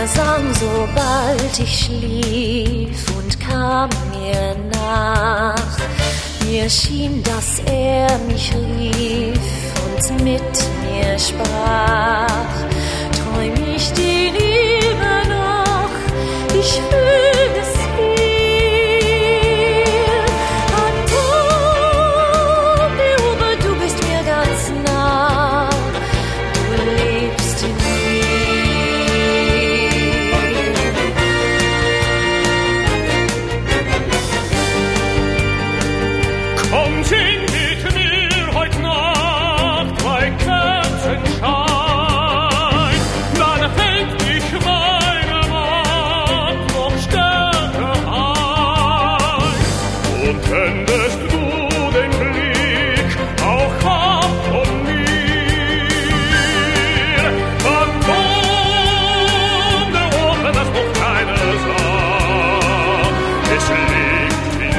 sang, sobald ich schlief und kam mir nach. Mir schien, dass mich rief und mit mir sprach. Träum ich den immer noch, ich fühl es hier. Antoniu, du bist mir ganz nah, du lebst in Komm, sing mit mir heut Nacht bei Kerzenschein, dann fällt dich meine Macht noch stärker ein. Und wendest du den Blick auch ab von mir, dann komm, der Ohren, das noch keiner sagt, es liegt in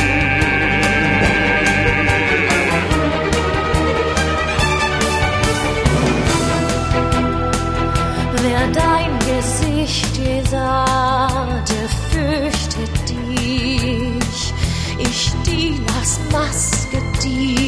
Wer dein Gesicht je sah, der fürchtet dich. Ich die las Maske dir.